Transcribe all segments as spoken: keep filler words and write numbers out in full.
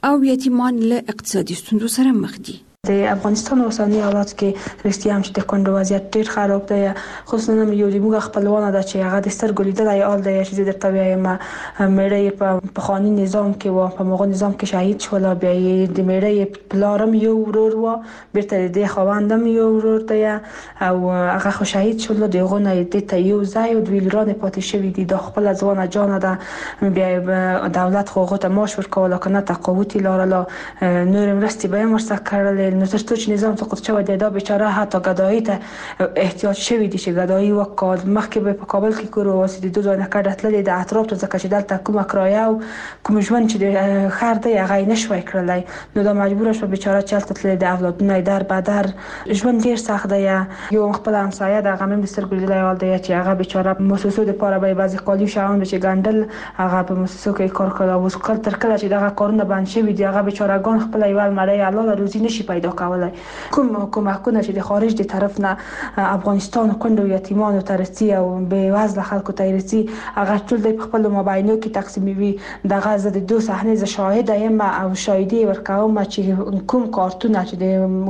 او یتیمان له اقتصادي ستونزو سره مخ دي. د افغانستان اوسنی حالات کې رښتیا هم چې د کونډو وضعیت ډیر خراب دی، خصوصا یو د موږ خپلوانه ده چې هغه د سترګو لیدلای آل دی چې درته وایم مېړه په پخوانی نظام کې و، په موغه نظام کې شهید شول، بیا د مېړه پلارم یو ورور و، بیرته د خوندم یو ورور دی او هغه خو شهید شول، دغه نه د ته یو ځای او د ویلران پاتې شوی دي، د خپل ځوانه جان ده، بیا دولت خو غوته ماش ورکول کنه تقاوت لاره نور مرستي به مرسته کړل، نو ترڅو چې نظام سقوط شوی دی دا بیچاره حتی گدایی ته احتیاج شوی دی چې گدایی وکړ. مخکې به په کابل کې کور واسه د دوه ځای نه کډتلې د اطراف ته ځکه چې دلته کومه کرایه او کوم ژوند چې د خیر دی هغه نشوي کړلای، نو دا مجبور شو بیچاره چلته تل د اولادونه در بدر ژوند ډیر سخت دی. یو خپل همسایه د هغه مم سترګو لیدلای دی چې هغه بیچاره موسسو د پاره به بعضی قالی شاوند چې ګندل هغه په موسسو کې کار کړو او کل تر کله چې دغه کارونه بند شوی دی هغه بیچاره ګان خپل ایوال مړی الله روزي نشي پیدا کولای. کوم کومکونه چې د خارج د طرف نه افغانستان کونډو یتیمانو ته رسي او به وزله خلکو ته رسي هغه ټول د خپل موبایلونو کې تقسیموي. دغه زه د دوه صحنه ز شاهد یم او شاهدي ورکوم چې کوم کارتونه چې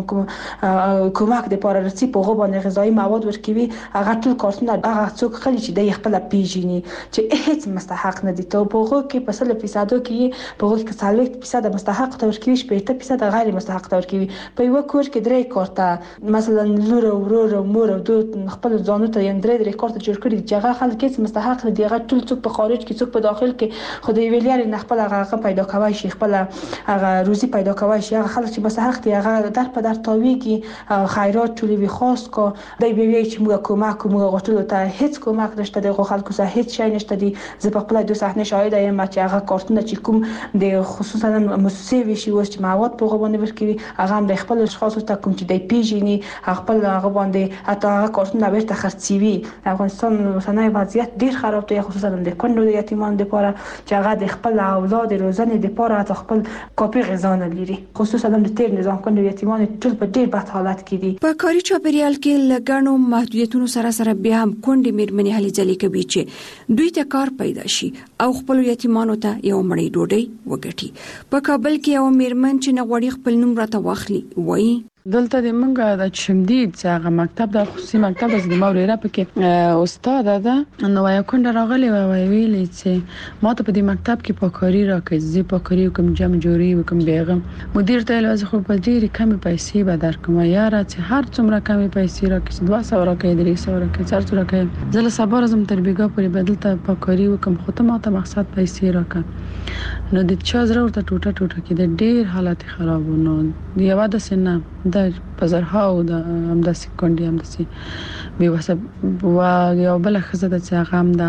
د کومک د پاره رسي په غو باندې غذایی مواد ورکوي هغه ټول کارتونه هغه څوک خلی چې د خپل پیژني چې هیڅ مستحق نه دي. ته په غو کې په سل فیصد کې په غو کې څلوېښت فیصد مستحق ته ورکوي، شپږ فیصد غیر مستحق ته ورکوي. په یو کور کې درې کارته مثلا لور او ورور او مور او دوه خپل ځانو ته یې درې درې کارته جوړ کړی چې هغه خلک هیڅ مستحق نه دي، هغه ټول څوک په خارج کې څوک په داخل کې خو د ویلیر نه خپل هغه پیدا کوي شي، خپل هغه روزي پیدا کوي شي، هغه خلک چې مستحق دي هغه در په در تاویږي خیرات ټولې وی خاص کو دای به وی چې موږ کومک موږ غوښتل ته هیڅ کومک نشته، د خلکو سره هیڅ شي نشته دي. زه په خپل دوه صحنه شاهد یم چې هغه کارتونه چې کوم د خصوصا مؤسسې وی شي وس چې مواد په غوونه ورکوي هغه هم د خپل اشخاص ته کوم چې د پیژني خپل هغه باندې حتی هغه کارتونه بیرته خرڅوي. افغانستان اوسنی وضعیت ډیر خراب دی، خصوصا د کونډو یتیمانو لپاره چې هغه د خپل اولاد روزنې لپاره حتی خپل کاپي غذا نه لري، خصوصا د تیر نظام کونډو یتیمان ټول په ډیر بد حالت کې دي. په کاري چاپیریال کې لګانو محدودیتونو سره سره بیا هم کونډې میرمنې هلي ځلې کوي چې دوی ته کار پیدا شي او خپل یتیمانو ته یو مړی ډوډۍ وګټي. په کابل کې یو میرمن چې نغوړي خپل نوم راته واخلي وایي دلته د منګه د شمدید چې هغه مکتب د خصوصي مکتب د موريره پکې استاد ده نو یو کونډه راغلی و ویلي چې ما ته په دې مکتب کې پاکاري راکړي، زه پاکاري کوم جمع جوړي وکم بیغم. مدیر ته لازم خو په ډېری کم پیسې به درکوم یاره چې هر څومره کم پیسې راکړي دوه سوه راکړي درې سوه راکړي څلور سوه راکړي زه له سبا راځم تر بیګا پورې بدل ته پاکاري وکم خو ته ما ته مقصد پیسې راکړه. نو د چا زره ورته ټوټه ټوټه کې د ډېر حالت خراب نو یو د سنه د بازارها او د همداسې کونډې همداسې بې وسه و یو بل خزه د چې هغه هم د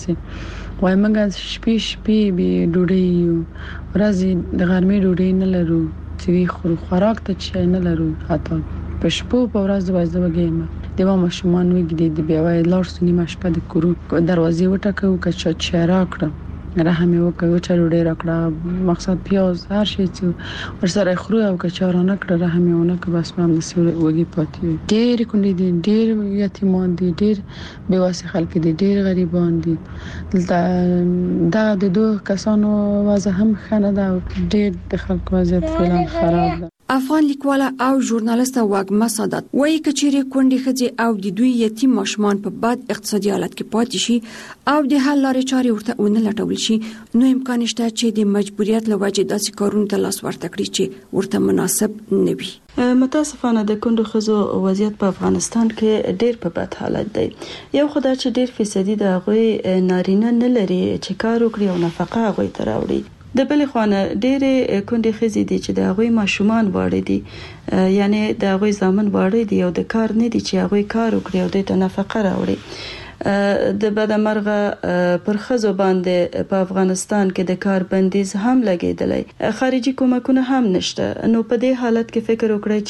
همداسې وای موږ شپې شپې بې ډوډۍ ورځې د غرمې ډوډۍ نه لرو چې خورو خوراک ته شی نه لرو، حتی په شپو په ورځ وځه وګیم د ما ماشومان وګړي د بیا وای لار سنی مشپه د کورو دروازې وټکو کچا چیرې کړ رحم یو کوي چې ډېر راکړه مقصد پیاز هر شي چې ورسره خورو او کچارانه کړه رحم یو نه که بس مم نسی وږي پاتې ډېر کونډې دي، ډېر یتیمان دي، ډېر بې واسه خلک دي، ډېر غریبان دي. دلته دا د دوه کسانو وضع هم خنه ده، ډېر د خلکو وضعیت فعلا خراب ده. افغان لیکواله او ژورنالیست واګما سادات وایي کچېرې کونډې ښځې او د دوی یتیم ماشومان په بد اقتصادي حالت کې پاتې شي او د حل لارې چارې ورته ونه لټول شي نو امکان شته چې د مجبوریت له وجې داسې کارونو ته لاس ورته کړي چې ورته مناسب نه وي. متاسفانه د کونډو ښځو وضعیت په افغانستان کې ډېر په بد حالت دی. یو خدای چې ډېر فیصدي د هغوی نارینه نه لري چې کار وکړي او نفقه هغوی ته راوړي. د بلې خوانه ډېرې کونډې ښځې دي چې د هغوی ماشومان واړه دي، یعنی د هغوی زامن واړه دي او د کار نه دي چې هغوی کار وکړي او دوی ته نفقه راوړي. د بدمرغه پر ښځو باندې په افغانستان کې د کار بندیز هم لګیدلی، خارجي کومکونه هم نشته. نو په دې حالت کې فکر وکړئ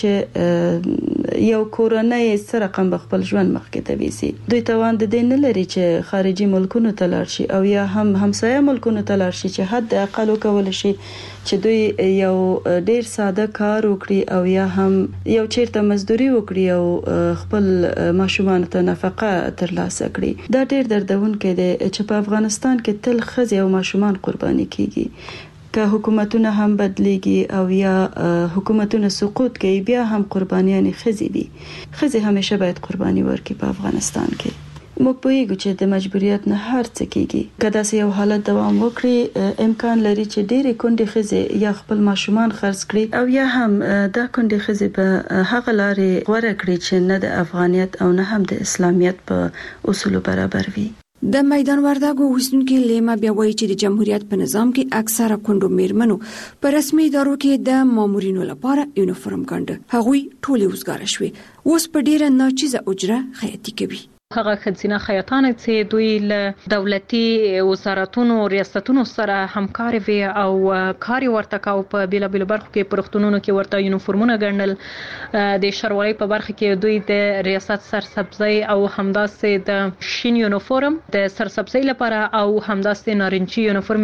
چې یو کورنۍ څه رقم به خپل ژوند مخکې ته ویسي. دوی توان د دې نه لري چې خارجي ملکونو ته لاړ شي او یا هم همسایه ملکونو ته لاړ شي چې حد اقل وکول شي چې دوی یو ډیر ساده کار وکړي او یا هم یو چیرته مزدوري وکړي او خپل ماشومان ته نفقه ترلاسه کړي. دا ډیر دردونکې دی چې په افغانستان کې تل ښځې او ماشومان قرباني کیږي. که حکومتونه هم بدليږي او یا حکومتونه سقوط کوي بیا هم قربانيان خزي دي خزي همیشه باید قرباني ورکړي په افغانستان کې. موږ پوهیږو چې د مجبوریت نه هر څه کیږي. کله چې یو حالت دوام وکړي امکان لري چې ډېرې کونډې خزي یا خپل ماشومان خرڅ کړي او یا هم دا کونډې خزي په هغه لارې غوړه کړي چې نه د افغانیت او نه هم د اسلامیت په اصولو برابر وي. د میدان وردګو اوسیدونکو لیما بیا وایي چې د جمهوریت په نظام کې اکثره کونډو میرمنو په رسمي ادارو کې د مامورینو لپاره یونیفورم ګنډه. هغوی ټولې وزګار شوي اوس په ډیره ناچیزه اجره خیاطي کوي. هغه خزینه خیاطان چې دوی له دولتي وزارتونو ریاستونو سره همکار وي او کار ورته کاو په بیل بیل برخو کې پرختونونو کې ورته یونیفورمونه ګڼل. د شروالۍ په برخه کې دوی د ریاست سرسبزي او همداسې د شین یونیفورم د سرسبزي لپاره او همداسې نارنجي یونیفورم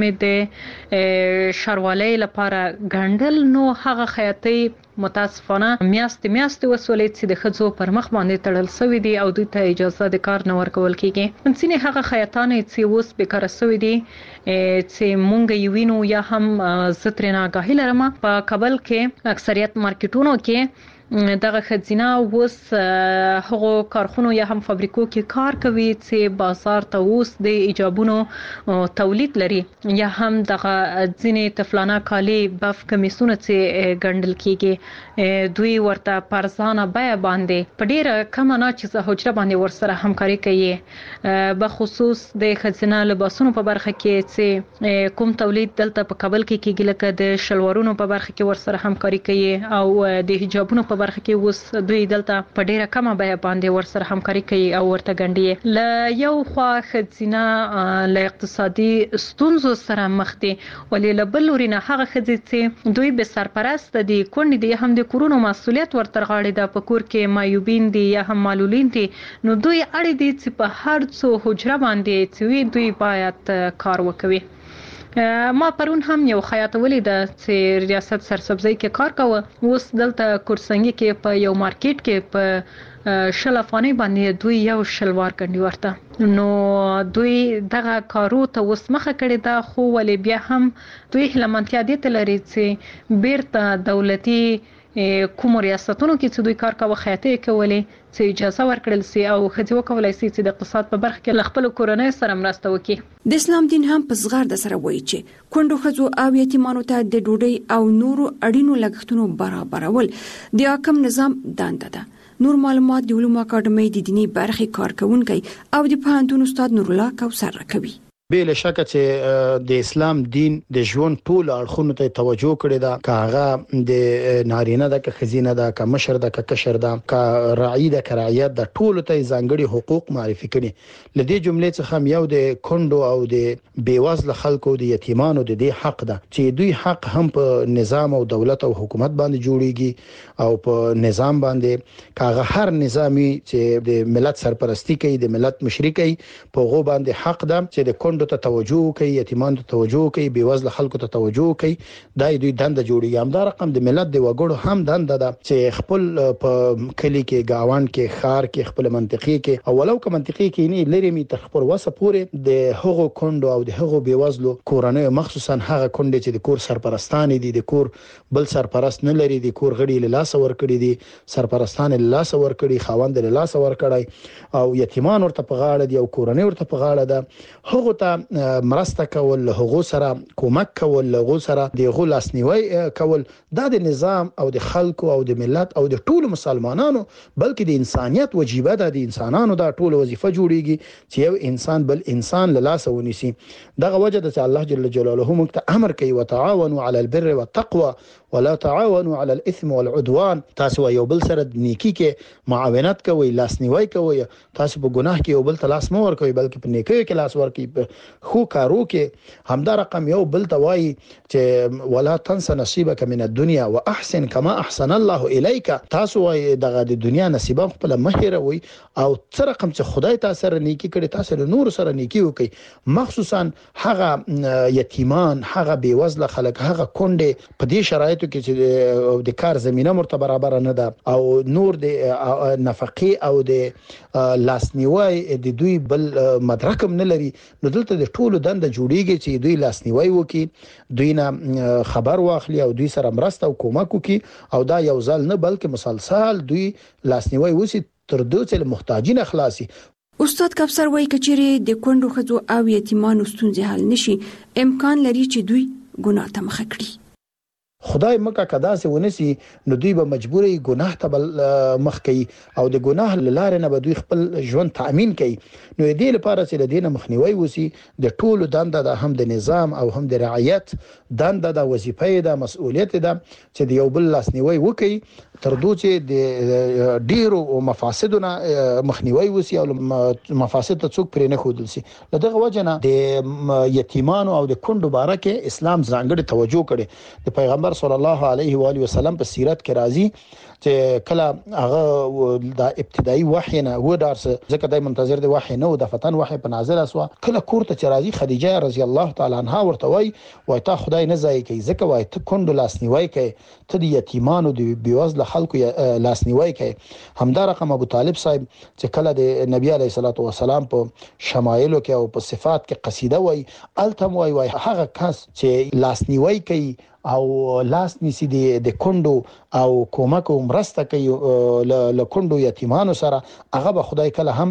د شروالۍ لپاره ګڼل. نو هغه خیاطي متاسفانه میاشت میاشت وسولې چې د خځو پر مخ باندې تړل شوی دی او دوی ته اجازه د کار نه ورکول کیږي. ځینې هغه خیاطان چې اوس بیکاره شوی دي چې مونږ یې وینو یا هم زترنا غاهی لرم په کابل کې اکثریت مارکیټونو کې دغه خزینه اوس هغه کارخونو یا هم فابریکو کې کار کوي چې بازار ته اوس د ایجابونو تولید لري یا هم دغه ځینې طفلانه کالي بف کمیسونه چې ګڼل کیږي دوی ورته پرځانه بیا باندې په ډیره کم نه چې حجره باندې ورسره همکاري کوي. به خصوص د خزینه لباسونو په برخه کې چې کوم تولید دلته په کابل کې کیږي لکه د شلوارونو په برخه کې ورسره همکاري کوي او د حجابونو په برخه کې اوس دوی دلته په ډیره کمه بیا باندې ورسره همکاري کوي او ورته ګڼي. ل یو خوا خزینه له اقتصادي ستونزو سره مخ دي ولې له بل لوري نه هغه خزي چې دوی به سرپرست دي کونډې دي هم د کورونو مسؤلیت ورته غاړي د پکور کې مایوبین دي یا هم معلولین دي. نو دوی اړ دي چې په هر څو حجره باندې چې دوی باید کار وکوي. ما پرون هم یو خیاط ولید چې ریاست سرسبزي کې کار کاوه اوس دلته کورسنګي کې په یو مارکیټ کې په شل افغاني باندې دوی یو شلوار ګڼي ورته. نو دوی دغه کارو ته اوس مخه کړی دا خو ولې بیا هم دوی هلمنتیا دي تلري چې بیرته دولتي کوم ریاستونو کې چې دوی کار کاوه خیاطي کولې چې اجازه ورکړل سي او خځې وکولای سي چې د اقتصاد په برخه کې خپل کورنۍ سره مرسته وکړي. د اسلام دین هم په صغار د سره وایي چې کونډو خځو او یتیمانو ته د ډوډۍ او نورو اړینو لګښتونو برابرول د حکم نظام دنده ده. نور معلومات د علومو اکاډمي د دینی برخې کارکونکي او د پوهنتون استاد نور الله کوثر راکوي. بل شک چې د اسلام دین د ژوند ټول اړخونو ته توجه کړی دا کاغه د نارینه د خزینه د کمشر د کشر د کا رعی د کرایت د ټول ته ځانګړي حقوق معرفي کړي. لدې جملې څخه یو د کندو او د بیوزله خلکو د یتیمانو د دې حق ده چې دوی حق هم په نظام او دولت او حکومت باندې جوړیږي او په نظام باندې کاغه هر نظامی چې د ملت سرپرستی کوي د ملت مشري کوي په غو باندې حق ده چې د ته توجه کوي یتیمان ته توجه کوي بیوزله خلکو ته توجه کوي. دا دوی دنده جوړیږي. هم دا رقم د ملت د وګړو هم دنده ده چې خپل په کلی کې گاوان کې خار کې خپل منطقي کې او ولو که منطقي کې نه لري می تر خپل وسه پورې د هغو کندو او د هغو بیوزلو کورنۍ مخصوصا هغه کندې چې د کور سرپرستان دي د کور بل سرپرست نه لري د کور غړي له لاس ور کړی دي سرپرستان له لاس ور کړی خاوند له لاس ور کړی او یتیمان ورته په غاړه دي او کورنۍ ورته په غاړه ده. هغه مرسته کول هغه سره کومک کول هغه سره د غو لاسنیوي کول دا د نظام او د خلکو او د ملت او د ټولو مسلمانانو بلکې د انسانيت وجيبه ده. د انسانانو دا ټول وظیفه جوړیږي چې یو انسان بل انسان له لاس ونیسي. دغه وجه ده چې الله جل جلاله موږ ته امر کوي وتعاونوا على البر والتقوى ولا تعاونوا على الاثم والعدوان. تاسو یو بل سره نیکی کې معاونت کوئ لاسنیوي کوئ. تاسو په ګناه کې یو بل ته لاس مو ورکوي بلکې په نیکی کې لاس ورکوي. خو کارو کې همدا رقم یو بل توای چې ولا تنس نصيبك من الدنيا واحسن كما احسن الله اليك. تاسو وايي دغه د دنیا نصیب خپل مهیروي او تر رقم چې خدای تاسو سره نیکی کړي تاسو له نور سره نیکی وکي. مخصوصا هغه یتیمان هغه بیوزله خلک هغه کونډه په دې شرایطو کې چې د کار زمينه مرتبه برابر نه ده او نور د نفقه او د لاسنیوي د دوی بل مدرکم نه لري. نو دلته دلته د ټولو دنده جوړیږي چې دوی لاسنیوي وکړي، دوی نه خبر واخلي او دوی سره مرسته او کومک وکړي، او دا یو ځل نه بلکې مسلسل دوی لاسنیوي وسی تر دوی چې محتاجین خلاصي. استاد کفسر وایي کچېرې د کونډو ښځو او یتیمانو ستونزې حل نشي، امکان لري چې دوی ګناه ته مخه کړي. خدای مکه کدا سه ونسی نو دوی به مجبوري ګناه ته مخ کوي او د ګناه لاره نه به دوی خپل ژوند تامین کوي. نو دې لپاره چې د دینه مخنیوي وسی د ټولو دنده د هم د نظام او هم د رعایت دنده د وظیفه د مسؤلیت ده چې د یو بل لاسنیوي وکي تر دوی چې د ډیرو مفاسدونه مخنیوي وسی او مفاسد ته څوک پرې نه خودل سي. لدغه وجنه د یتیمانو او د کونډو بارکه اسلام ځانګړي توجه کړي. د پیغمبر صلی الله علیه و آله وسلم په سیرت کې راځي چې کله هغه د ابتدایي وحی نه و دارسه ځکه دای منتظر دی وحی نه او د فتن وحی په نازل اسوا، کله کورته چې راځي خدیجه رضی الله تعالی عنها ورته وای وای تا خدای نه ځای کوي ځکه وای ته کونډو لاسنیوي کوي، ته د یتیمانو د بیوزله خلکو لاسنیوي کوي. همدا رقم ابو طالب صاحب چې کله د نبی علیه الصلاۃ والسلام په شمایلو کې او په صفات کې قصیده وای التم وای وای هغه کس چې لاسنیوي کوي او لاس نیسی د کونډو او کومک او مرسته کوي له کونډو یتیمانو سره، هغه به خدای کله هم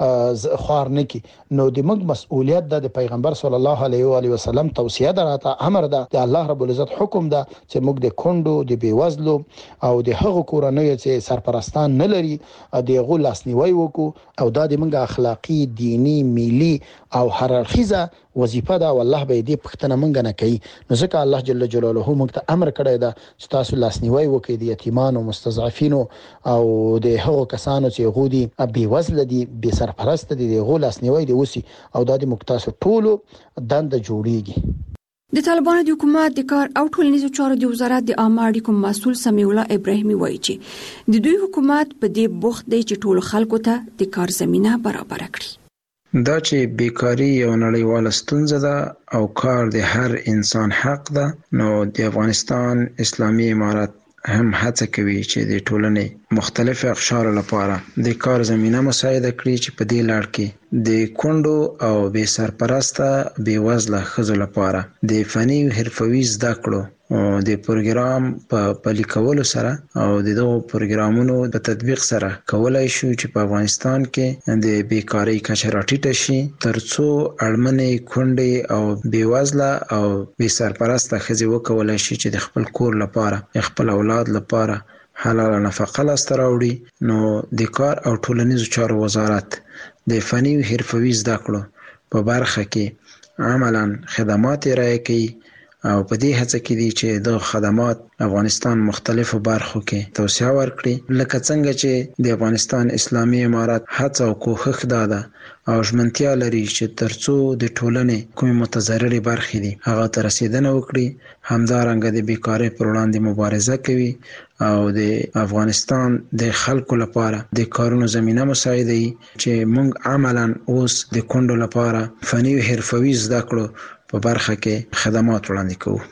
خوار نه کی. نو د موږ مسؤلیت ده د پیغمبر صلی الله علیه و آله وسلم توصیه ده، راته امر ده، د الله رب العزت حکم ده چې موږ د کونډو د بیوزلو او د هغو کورنیو چې سرپرستان نه لري د غو لاسنیوي وکړو، او دا د موږ اخلاقی، دینی، ملي او هررخیزه وظیفه ده، والله به دې پښتنه مونږ نه کوي. نو ځکه الله جل جلاله موږ ته امر کړی ده چې تاسو لاسنیوي وکړئ د یتیمانو، مستضعفینو او د هغو کسانو چې غو دي بې وزله دي، بې سرپرسته دي، د غو لاسنیوي دی وسی، او دا د موږ تاسو ټولو دنده جوړیږي. د طالبانو د حکومت د کار او ټولنیزو چارو د وزارت د عامه اړیکو مسؤل سمیع الله ابراهیمي وایي چې د دوی حکومت په دې بوخت دی چې ټولو خلکو ته د کار زمينه برابر کړي. دا چې بیکاری یو نړیواله ستونزه ده او کار د هر انسان حق ده، نو د افغانستان اسلامي امارت هم هڅه کوي چې د ټولنې مختلف اقشار لپاره د کار زمينه مساعده کړي چې په دې لړ کې د کونډو او بې سرپرسته بې وزله ښځو لپاره د فني او حرفوي زده کړو او د پروګرام په پلي کولو سره او د دغو پروګرامونو په تطبیق سره کولای شو چې په افغانستان کې د بیکاری کچه راټیټه شي، ترڅو اړمنې کونډې او بې وزله او بې سرپرسته ښځې وکولای شي چې د خپل کور لپاره، خپل اولاد لپاره حلاله نفقه لاسته راوړي. نو د کار او ټولنیزو چارو وزارت د فني او حرفوي زده کړو په برخه کې عملاً خدمات ارائه کوي او په دې هڅه کې دي چې د خدمات افغانستان مختلفو برخو کې توسعه ورکړي، لکه څنګه چې د افغانستان اسلامي امارت هڅه او کوښښ ده او ژمنتیا لري چې ترڅو د ټولنې کومې متضررې برخې دي هغه ته رسیدنه وکړي. همدارنګه د بیکارۍ پر وړاندې مبارزه کوي او د افغانستان د خلکو لپاره د کارونو زمينه مساعده چې موږ عملاً اوس د کونډو لپاره فني او حرفوي زده کړو په برخه کې خدمات وړاندې کوو.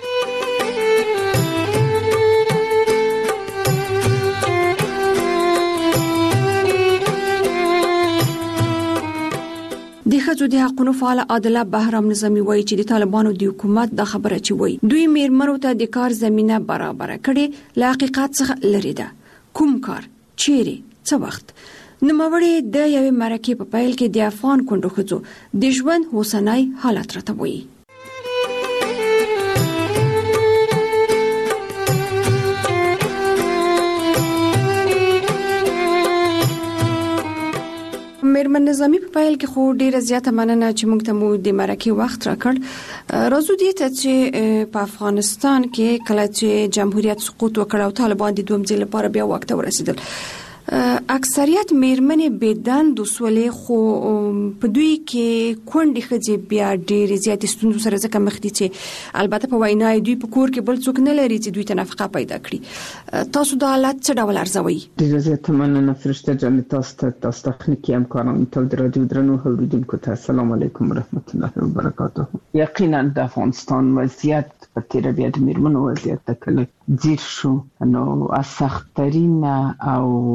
د ښځو د حقوقو فعال عادله بهرام نظامی وایي چې د طالبانو د حکومت د خبره چې وایي دوی میرمنو ته د کار زمينه برابر کړي له حقیقت څخه لري ده. کوم کار، چیرې، څه وخت؟ نوموړي د یوې مرکې په پیل کې د افغان کونډو ښځو د ژوند اوسنی حالت راته وایي. میرمن نظامی په پیل کې خو ډیره زیاته مننه چې موږ ته مو د مرکې وخت راکړ. راځو دې ته چې په افغانستان کې کله چې جمهوریت سقوط وکړ او طالبان د دوم ځل لپاره بیا واک ته ورسېدل، اکثریت میرمنې بيدند وسولې، خو په دوی کې کونډې ښځې بیا ډېرې زیاتې ستونزو سره ځکه مخ دي چې البته په وینا دوی په کور کې بل څوک نه لري چې دوی ته نفقه پیدا کړي. تاسو دا حالت څه ډول ارزوئ؟ ډېره زیاته مننه فرشته جان، تاسو ته، تاسو تخنیکي همکارانو ته، د رادیو درنو اوریدونکو ته السلام علیکم ورحمت الله وبرکاته. یقینا د افغانستان وضعیت په تیر بیا د میرمنو وضعیت ته کله ځیر شو، نو از سخت‌ترین او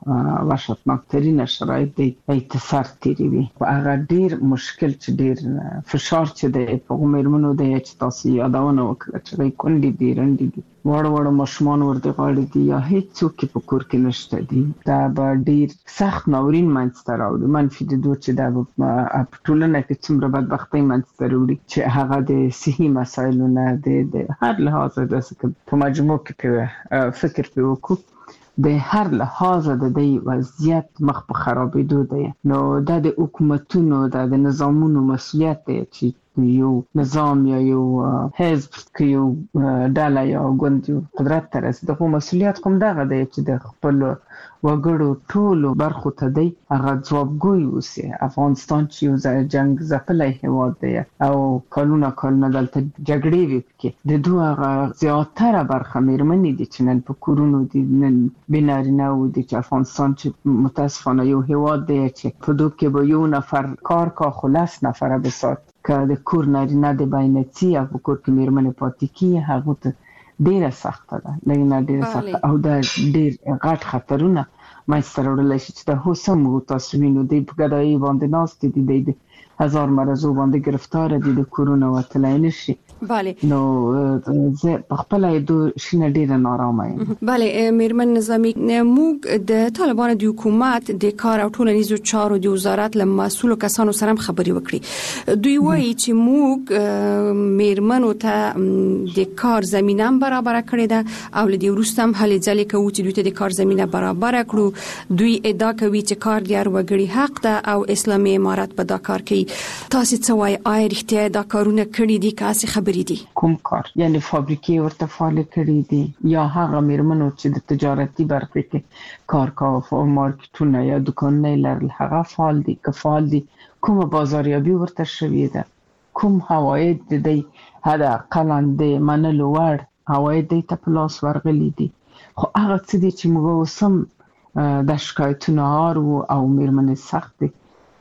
وحشتناکترین شرایط دی ایت سر تیری وي. هغه ډیر مشکل چې ډیر فشار چې دی په میرمنو دی چې تاسو یادونه وکړه چې کونډې دي رنډې دي وړ وړ ماشومان ورته غاړي دي یا هیڅ څوک په کور کې نشته دي، دا به ډیر سخت ناورین منځته راوړي. منفي د دوه چې دا په ټولنه کې څومره بدبختۍ منځته راوړي چې هغه د صحي مسایلو نه د هر لحاظ د په مجموع کې فکر په وکړو د هر لحاظ د دې وضعیت مخ په خرابېدو دی. نو دا د حکومتونو دا د نظامونو مسؤلیت دی چې یو نظام یا یو حزب کې یو ډله یا ګوند قدرت ته رسي، دغه مسؤلیت کوم دغه دی چې د خپل وګړو ټولو برخو ته دی هغه ځوابګوی اوسي. افغانستان چې یو جنگ ځپلی هېواد دی او کلونه کلونه دلته جګړې وي، پکې د دوی هغه زیاتره برخه میرمنې دي چې نن په کورونو دي، نن بې نارینه و دي چې افغانستان چې متاسفانه یو هېواد دی چې په دوی کې به یو نفر کار کا خو لس نفره بسات که د کور نارینه د باینڅي او په کور کې میرمنې پاتې کیږي هغو ته ډیره سخته ده، لږ نه ډیره سخته او دا ډیر غټ خطرونه منځته راوړلی شي چې د هوسم و تاسو وینو دی په ګدایي باندې ناست دي، دی د هزار مرضو باندې گرفتار دي، د کورونه وتلی نشي. بله نو زه په خپل دو شینه ډیره نارامه یم. بله میرمن نظامی، موږ د طالبانو د حکومت د کار او ټولنیزو چارو د وزارت له مسؤلو کسانو سره خبرې وکړي. دوی وایي چې موږ میرمنو ته د کار زمینه برابر کړې ده او لدی وروسته هم هلې ځلې کوي چې دوی ته د کار زمینه برابر کړو. دوی ادعا کوي چې کار د هر وګړي حق ده او اسلامي امارت په دا کار کوي. تاسو څه وایي، آیا رښتیا دا کارونه کړي دي که هسې خبرې دي؟ کوم کار؟ یعنی فابریکې ورته فعالې کړي دي یا هغه میرمنو چې د تجارتي برخه کې کار کاوه او مارکیټونه یا دکانونه لرل هغه فعال دي که فعال دي؟ کومه بازاریابي ورته شوې ده؟ کوم عواید د دې حد اقلا د منلو وړ عواید د ته په لاس ورغلي دي؟ خو هغه څه دي چې موږ اوس هم د شکایتونو هار او میرمنې سخت دي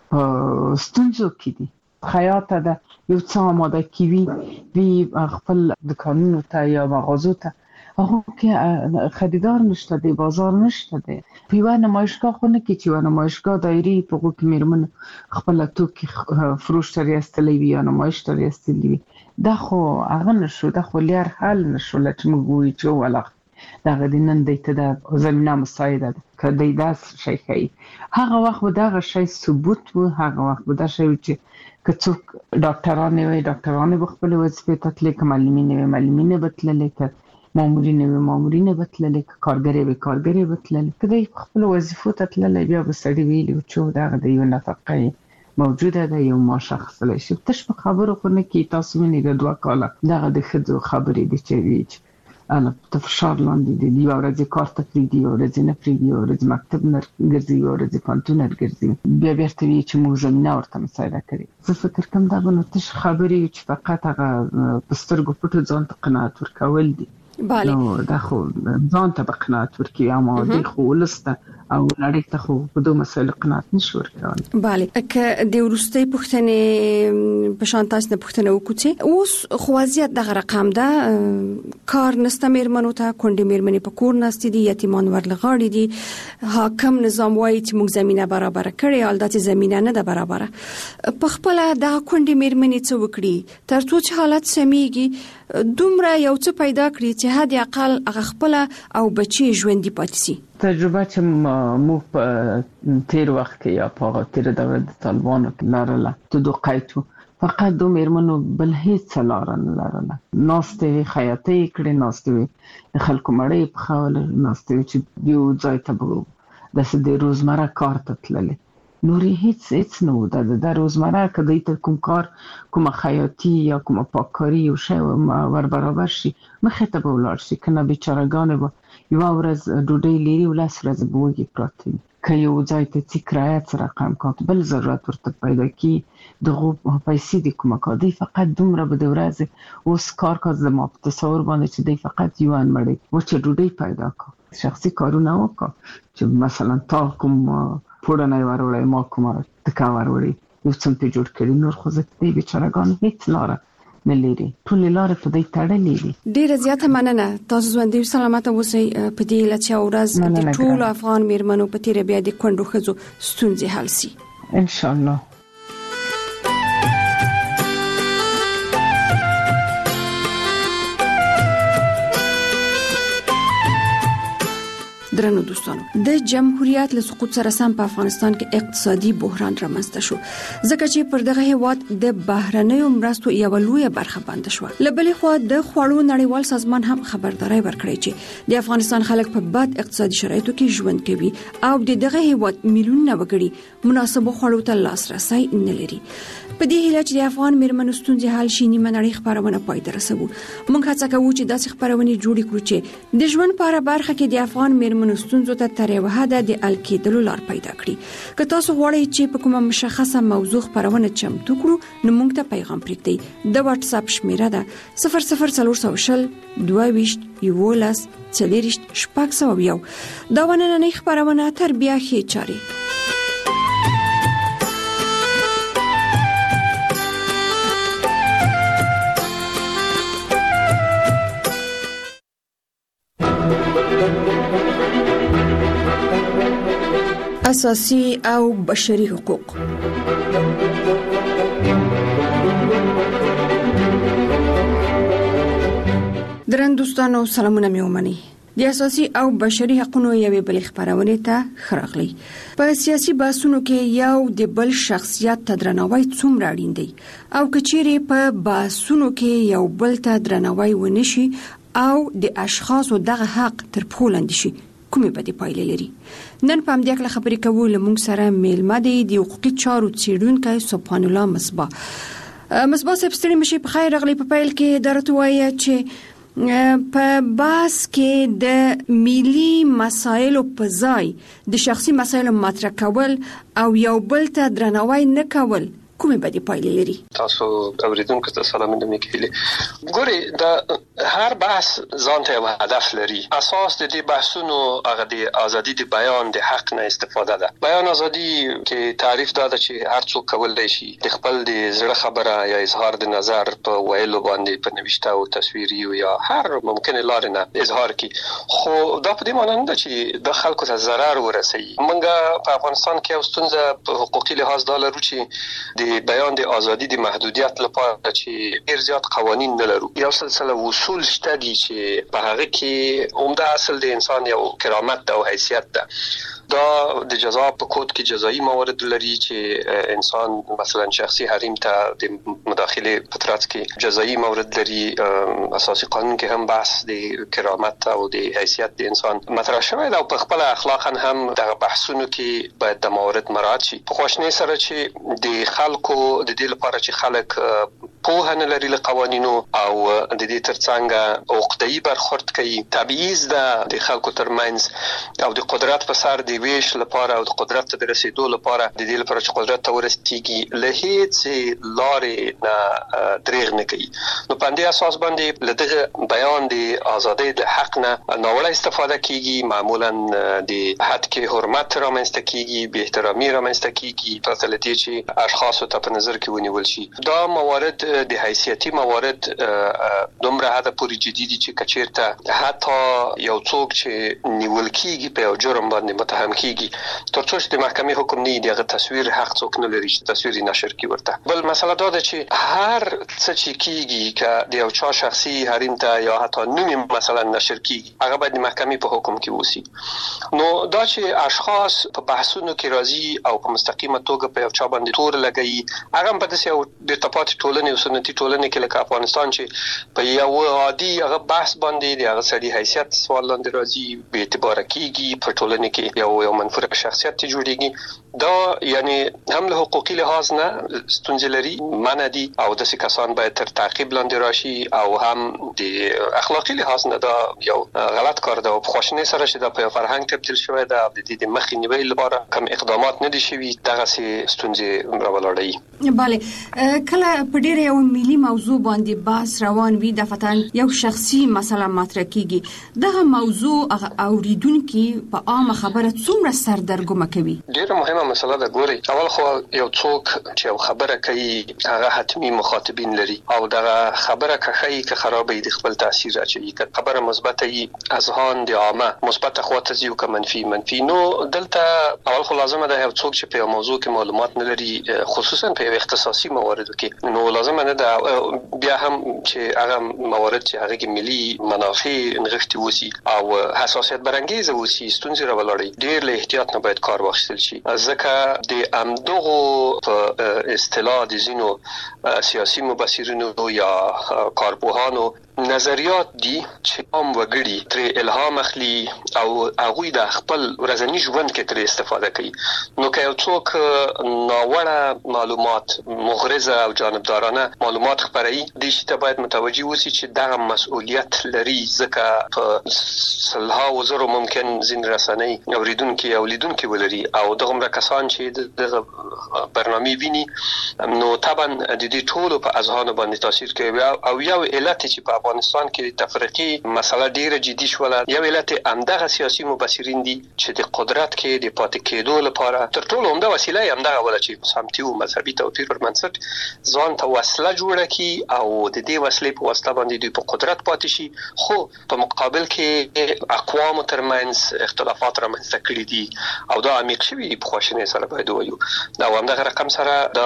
په ستونزو کې دي. خیاطه ده یو څه آماده کیوي وی خپل دکانونو ته یا مغازو ته هغه کې خریدار نشته دی، بازار نشته دی. په یوه نمایشګاه خو نه کې چې یوه نمایشګاه دایري په هغو کې میرمن خپله توکي فروش ته ریستلی وي یا نمایش ته ریستلی وي، دا خو هغه نشو، دا خو لیر حل نشو چې موږ ووایو چې ولغ دغه د نن دی ته د زمینه مساعده ده که دی داسې شی ښیي. هغه وخت به دغه شی ثبوت و، هغه وخت به دا شی و چې که څوک ډاکټرانې وي ډاکټرانې به خپلې وظیفې ته تللی، که معلمینې وي معلمینې به تللې، که مامورینې وي مامورینې به تللې، که کارګرې وي کارګرې به تللې. که دی خپلو وظیفو ته تللی بیا به سړي ویلي و چې دغه د یو نفقه موجوده ده، یو معاش اخیستلی شي. تش په خبرو خو نه کې تاسو وینئ د دوه کاله دغه د ښځو خبرې دي چې وي چې ته فشار لاندې دي، یوه ورځ کار ته پرېږدي، یوه ورځ نه پرېږدي، یوه ورځ مکتب نه ګرځي، یوه ورځ پوهنتون نه ګرځي، بیا بیرته وایي چې موږ زمینه ورته مساعده کړې. زه فکر کوم دا به نو تش خبرې چې فقط هغه په سترګو پټو ځان ته قناعت ورکول دي. بله نو دا خو ځان ته به قناعت ورکوي، اما دوی خو ولس ته او نړۍ ته خو په دوه مسایلو قناعت نشي ورکولی. بله که د وروستۍ پوښتنې په شان تاسو نه پوښتنه وکړو چې اوس خو وضعیت دغه رقم ده، کار نسته میرمنو ته، کونډې میرمنې په کور ناستې دي، یتیمان ورلغاړي دي. حاکم نظام وایي چې موږ زمینه برابره کړې، حال دا چې زمینه نه ده برابره. په خپله دغه کونډې میرمنې څه وکړي تر څو چې حالت سمیږي، دومره یو څه پیدا کړي چې حد اقل هغه خپله او بچي ژوندي پاتې شي؟ تجربه چې موږ په تیر وخت کې یا په تیر دوره د طالبانو کې لرله د دو قیدو فقط دو میرمنو بل هیڅ لاره نه لرله. ناستې وي خیاطۍ یې کړې، ناستې وي د خلکو مړۍ یې پخولې، ناستې وي چې یو ځای ته به داسې د روزمره کار ته تللې، نور هیڅ هیڅ نه و. د روزمره که دوی ته کوم کار کومه خیاطي یا کومه پاککاري یو شی ور برابر شي مخې ته به ولاړ شي، که نه بیچارهګانې به یوه ورځ ډوډۍ لري او لس ورځې به وږې پراته وي. که یو ځای ته ځي کرایه څه رقم کات بل ضرورت ورته پیدا کړي، دغو پیسې د کومه کار دی فقط دومره به د ورځې اوس کار کار زما په تصور باندې چې دی فقط یو انمړی وچه ډوډۍ پیدا کړه، شخصي کارونه وکړه چې مثلا تا کوم پوړنی وروړی ما کومه ټکه وروړی یو څه پې جوړ کړي، نور خو زه دی بیچارهګانو هیڅ لاره نه لري. ټول لارې په دې تړلې دي. ډیره زیاته مننه. تاسو ژوندۍ سلامت اوسئ. په دې لچا ورځ د ټول افغان میرمنو په تیر بیا د کونډو ښځو ستونزې حل شي ان شاء الله. درنو دوستانو، د جمهوریت له سقوط سره سم په افغانستان کې اقتصادي بحران رامنځته شو، ځکه چې پر دغه هیواد د بهرنیو مرستو یو لویه برخه بند شو. لبلې خو د خوړو نړیوال سازمان هم خبرداري ورکړې چې د افغانستان خلک په بد اقتصادي شرایطو کې ژوند کوي او د دغه هیواد میلیونونه وګړي مناسبو خوړو ته لاسرسي نه لري. په دې هیله چې د افغان میرمنو ستونزې حل شي، نیمه نړۍ خبرونه پای ته رسوو. موږ هڅه کوو چې داسې خبرونه جوړ کړو چې د ژوند په اړه برخه کې د افغان میرمنو ستونزو ته تر یو حده د حل کېدلو لار پیدا کړي. که تاسو غواړئ چې په کومه مشخصه موضوع خبرونه چمتو کړو، نو موږ ته پیغام پرېږدئ. د واتس اپ شمیره ده صفر صفر څلور سوه شل دوه ویشت یولس څلېرویشت شپږ سوه یو. دا نننۍ خبرونه تر بیا ښې چارې. اساسي او بشري حقوق. درن دوستانو سلامونه مې ومني. د اساسي او بشري حقوقو یوې بلې خبرونه ته خراغلي. په سیاسي بحثونو کې یو د بل شخصیت ته درناوی څومره اړین دی، او کچېرې په بحثونو کې یو بل ته درناوی ونشي او د اشخاصو دغه حق تر پښو لاندې شي، کومې بدې پایلې لري؟ نن په همدې اړه خبرې کوو. له موږ سره میلمه دی د حقوقي چارو څېړونکی سبحان الله مصباح. مصباح صاحب ستړي مشي، په خیر راغلی. په پیل کې درته وایي چې په باس کې د ملي مسایلو په ځای د شخصي مسایلو مطرح کول او یو بل ته درناوی نه کول کومې بدې پایلې لري؟ تاسو اوریدونکو ته سلامونه مې کوي. ګوري د هر بحث ځان ته یو هدف لري. اساس د دې بحثونو هغه د ازادي د بیان د حق نه استفاده ده. بیان ازادي کې تعریف دا ده چې هر څوک کولای شي د خپل د زړه خبره یا اظهار د نظر په ویلو باندې په نوښت او تصویري یا هر ممکنه لار نه اظهار کړي. خو دا په دې معنی نه ده چې د خلکو ته ضرر ورسوي. موږ په افغانستان کې یو ستونزه په حقوقي لحاظ دا لرو چې د بیان د ازادي د محدودیت لپاره چې ډیر زیات قوانین نه لرو. یو سلسله اصول شته دي چې په هغه کې عمده اصل د انسان یو کرامت او حیثیت ده. دا د جزا په کود کې جزایی موارد لري چې انسان مثلا شخصي حریم ته د مداخله په ترڅ کې جزایی موارد لري. اساسي قانون کې هم بحث د کرامت او د حیثیت د انسان مطرح شوی دا په خپل اخلاقا هم د بحثونو کې باید د موارد مراعات شي. په خوشنۍ سره چې د خلکو د دې لپاره چې خلک په نه لري له قوانینو او د دې ترڅنګ عقده‌ای برخورد کوي، تبعیض ده د خلکو ترمنځ او د قدرت په سر دی ویش لپاره او د قدرت ته رسیدو لپاره د دې لپاره چې قدرت ته ورسیږي له هیڅ لارې نه دریغ نه کوي. نو په دې اساس باندې له دغه بیان د ازادۍ د حق نه ناوړه استفاده کیږي. معمولا د حد کې حرمت رامنځته کیږي، بې احترامي رامنځته کیږي، پرته له دې چې اشخاص ته په نظر کې ونیول شي. دا موارد د حیثیتي موارد دومره حد پورې جدي دي چې کچیرته حتی یو څوک چې نیول کیږي په یو جرم باندې متهم کیږي تر څو چې د محکمې حکم نه دی هغه تصویر حق څوک نه لري چې تصویر نشر کی ورته. بل مسله دا ده چې هر څه چې کیږي ک د یو چا شخصي حریم ته یا حتی نومي مثلا نشر کیږي هغه باید د محکمې په حکم کې وسی. نو دا چې اشخاص په بحثونو کې راځي او په مستقیمه توګه په یو چا باندې تور لګي، هغه په داسې یو د تپاتې ټولنې او سنتي ټولنې کې لکه افغانستان چې په یو عادي هغه بحث باندې د هغه سړي حیثیت سوال لاندې راځي، به اعتبار کیږي، په ټولنه کې یو یو منفور شخصیت جوړیږي. دا یعنی هم له حقوقي لحاظ نه ستونزې لري، منع دي او داسې کسان باید تر تعقیب لاندې راشي، او هم د اخلاقي لحاظ نه دا یو غلط کار ده. په خوشنۍ سره چې دا په فرهنګ تبدیل شوی ده د دې د مخنیوي لپاره کوم اقدامات نه دي شوي، دغه سي ستونزې راولاړي. bale کله په ډېر یو ملي موضوع باندې بحث روان وي د فتن یو شخصي مسله مطرح کیږي، دغه موضوع اوریدونکو په عامه خبره څومره سردرګمه کوي؟ ډېر مهمه دویمه مسله د ګوري اول خو یو څوک چې خبره کوي هغه حتمی مخاطبین لري او دغه خبره کوي که خرابې د خپل تاثیر اچي که خبره مثبت ای اذهان د عامه مثبت خواته زیو که منفي منفي نو دلته اول خو لازمه ده یو څوک چې په موضوع کې معلومات نه لري خصوصا په اختصاصي مواردو کې نو لازمه نه ده بیا هم چې هغه موارد چې هغه کې ملي منافع نغښتي وسی او حساسیت برانګیز وسی ستونزې راولړي ډېر له احتیاط نه باید کار واخیستل شي ځکه د امدغو په اصطلاح د زینو سیاسي مبصرینو یا کارپوهانو نظریات دي چې عام وګړي تر الهام اخلي او هغه د خپل ورځنی ژوند کې تر استفاده کوي نو که یو څوک ناوړه معلومات مغرضه او جانبدارانه معلومات خپروي د شي ته باید متوجي وسی چې دغه مسؤلیت لري ځکه په صلاح وزرو ممکن زین رسنۍ اوریدونکو او لیدونکو ولري او دغه کسان چې دغه برنامه ویني نو طبعا د دې ټولو په اذهان باندې تاثیر کوي او یو علت چې په افغانستان کې تفریقي مسله ډیره جدي شوله یو علت همدغه سیاسي مبصرین دي چې د قدرت کې د پاتې کېدو لپاره تر ټولو عمده وسیله یې همدغه ولا چې سمتي او مذهبي توپیر پر منځ ځان ته وسله جوړه کی او د دې وسلې په واسطه باندې د قدرت پاتې شي خو په مقابل کې اقوام ترمنځ اختلافات رامنځته کړي دي او دا عمیق شوی په خوشنه سره باید وایو دا همدغه رقم سره د